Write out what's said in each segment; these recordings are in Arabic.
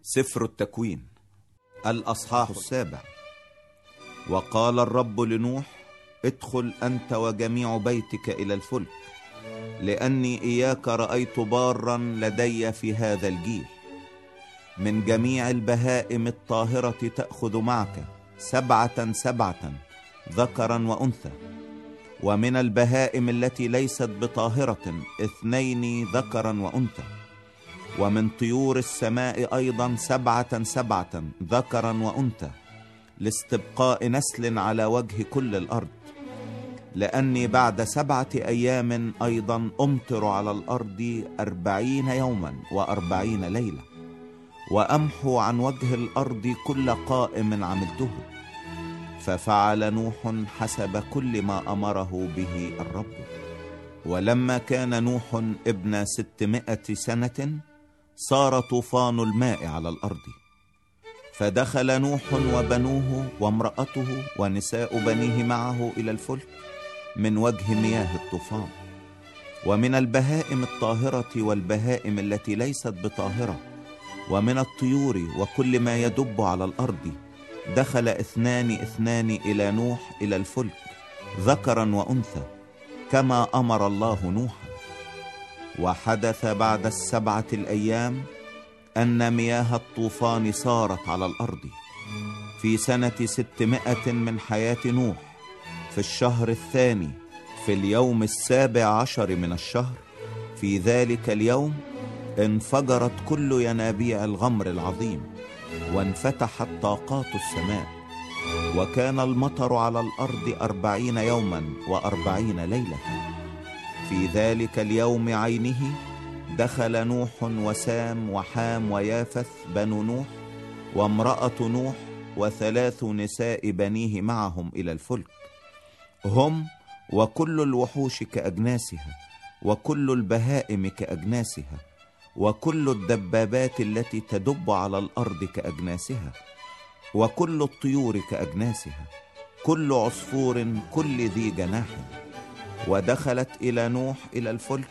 سفر التكوين الأصحاح 7. وقال الرب لنوح: ادخل أنت وجميع بيتك إلى الفلك، لأني إياك رأيت بارا لدي في هذا الجيل. من جميع البهائم الطاهرة تأخذ معك 7 ذكرا وأنثى، ومن البهائم التي ليست بطاهرة 2 ذكرا وأنثى، ومن طيور السماء أيضا 7 ذكرا وأنثى، لاستبقاء نسل على وجه كل الأرض. لأني بعد 7 أيام أيضا أمطر على الأرض 40 يوما و40 ليلة، وأمحو عن وجه الأرض كل قائم عملته. ففعل نوح حسب كل ما أمره به الرب. ولما كان نوح ابن 600 سنة صار طوفان الماء على الأرض، فدخل نوح وبنوه وامرأته ونساء بنيه معه إلى الفلك من وجه مياه الطوفان. ومن البهائم الطاهرة والبهائم التي ليست بطاهرة ومن الطيور وكل ما يدب على الأرض دخل 2 إلى نوح إلى الفلك، ذكرا وأنثى، كما أمر الله نوحا. وحدث بعد 7 الأيام أن مياه الطوفان صارت على الأرض في سنة 600 من حياة نوح، في الشهر 2 في اليوم 17 من الشهر. في ذلك اليوم انفجرت كل ينابيع الغمر العظيم، وانفتحت طاقات السماء، وكان المطر على الأرض 40 يوما و40 ليلة. في ذلك اليوم عينه دخل نوح وسام وحام ويافث بنو نوح وامرأة نوح و3 نساء بنيه معهم إلى الفلك، هم وكل الوحوش كأجناسها، وكل البهائم كأجناسها، وكل الدبابات التي تدب على الأرض كأجناسها، وكل الطيور كأجناسها، كل عصفور كل ذي جناح. ودخلت إلى نوح إلى الفلك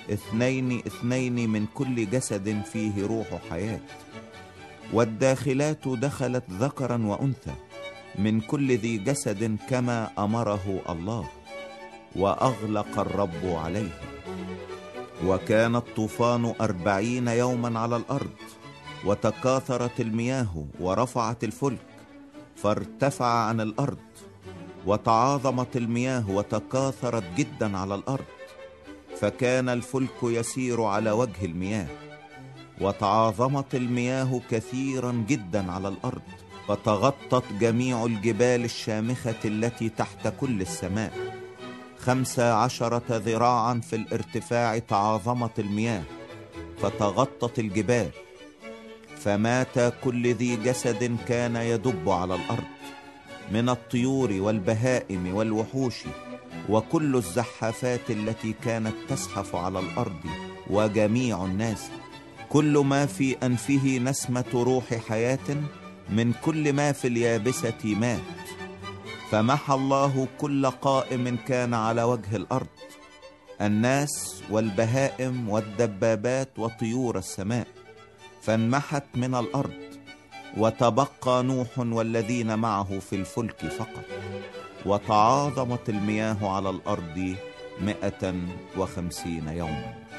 2 من كل جسد فيه روح حياة. والداخلات دخلت ذكرا وأنثى من كل ذي جسد كما أمره الله، وأغلق الرب عليه. وكان الطوفان 40 يوما على الأرض، وتكاثرت المياه ورفعت الفلك فارتفع عن الأرض، وتعاظمت المياه وتكاثرت جدا على الأرض، فكان الفلك يسير على وجه المياه. وتعاظمت المياه كثيرا جدا على الأرض، فتغطت جميع الجبال الشامخة التي تحت كل السماء. 15 ذراعا في الارتفاع تعاظمت المياه فتغطت الجبال. فمات كل ذي جسد كان يدب على الأرض من الطيور والبهائم والوحوش وكل الزحافات التي كانت تزحف على الأرض، وجميع الناس. كل ما في أنفه نسمة روح حياة من كل ما في اليابسة مات. فمحى الله كل قائم كان على وجه الأرض، الناس والبهائم والدبابات وطيور السماء، فانمحت من الأرض. وتبقى نوح والذين معه في الفلك فقط. وتعاظمت المياه على الأرض 150 يوما.